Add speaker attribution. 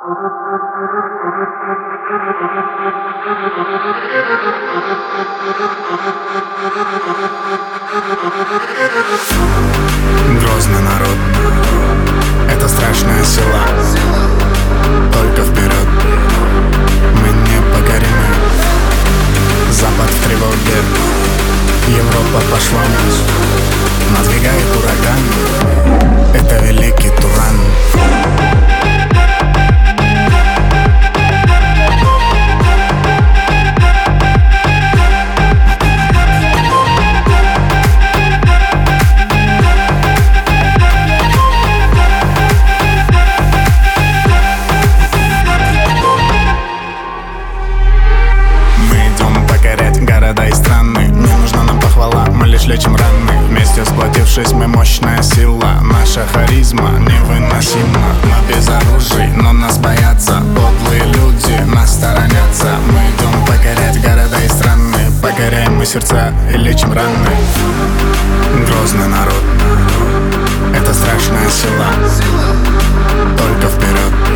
Speaker 1: Грозный народ, это страшная сила. Только вперед, мы непокоримы. Запад в тревоге, Европа пошла вниз. Надвигает ураган, это великий Туран. Города и страны, не нужна нам похвала, мы лишь лечим раны. Вместе сплотившись, мы мощная сила. Наша харизма невыносима. Мы без оружия, но нас боятся. Подлые люди нас сторонятся. Мы идем покорять города и страны. Покоряем мы сердца и лечим раны. Грозный народ, это страшная сила. Только вперед.